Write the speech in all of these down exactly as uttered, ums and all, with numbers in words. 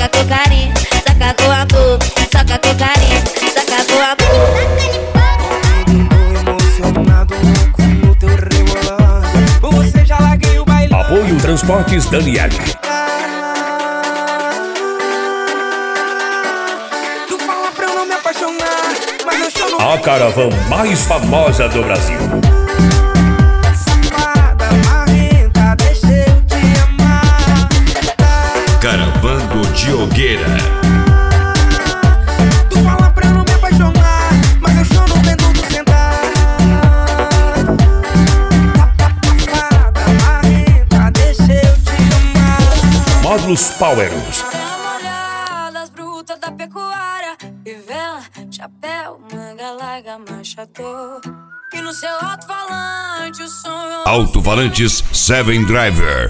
saca com carinho, saca com amor, saca com carinho, saca com amor. Tô emocionado com o teu rebolar. Por você já larguei o baile. Apoio Transportes Daniel. Tu fala pra eu não me apaixonar, mas eu choro. A caravana mais famosa do Brasil. Safada, marrenta, deixa eu te amar. Caravana Diogueira. Tu fala pra eu não me apaixonar, mas eu choro vendo tu sentar. Safada, marrenta, deixa eu te amar. Módulos Powerus. Molhadas brutas da pecuária, vivela, chapéu, manga larga, manchador. E no seu alto-falante o som. Alto-falantes Seven Driver.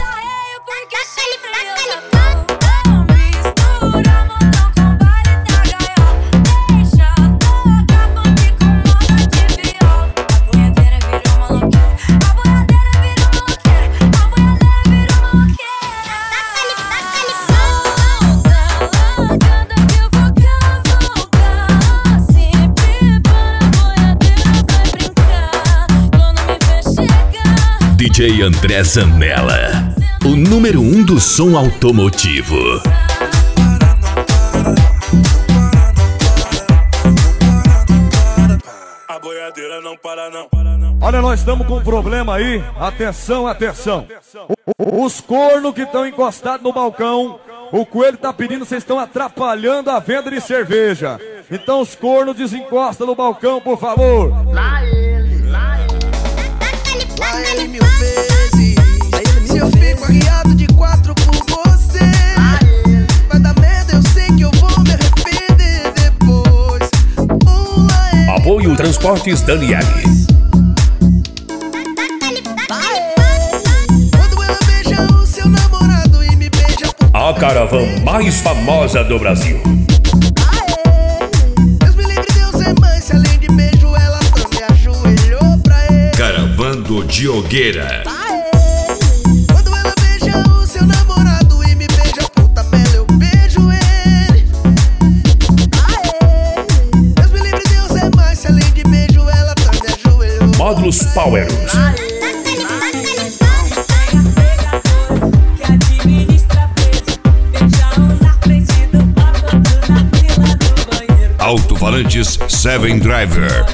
D J André Zanella, o número um do som automotivo. A boiadeira não para não, para não. Olha, nós estamos com um problema aí. Atenção, atenção. O- Os cornos que estão encostados no balcão, o coelho tá pedindo, vocês estão atrapalhando a venda de cerveja. Então os cornos desencostam no balcão, por favor. Lá ele mil vezes. Se eu fico arriado de quatro por você, vai dar merda, eu sei que eu vou me arrepender depois. Oh, lá ele. Apoio Transportes Daniel. Quando ela beija o seu namorado e me beija por A caravana mais famosa do Brasil. Deus me livre, Deus é mãe. Se além de beijo ela também ajoelhou pra ele. Caravana Diogueira. Quando ela beija o seu namorado e me beija por tabela, eu beijo ele. Deus me livre, Deus é mais. Se além de beijo ela também ajoelhou. Módulos Powerus. Alto-falantes Seven Driver.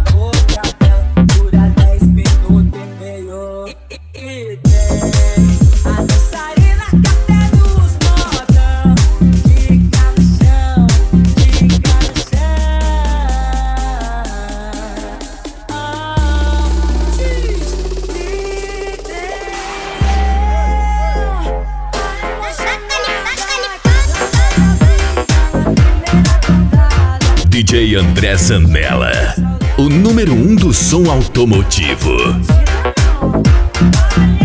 D J André Zanella, o número um do som automotivo.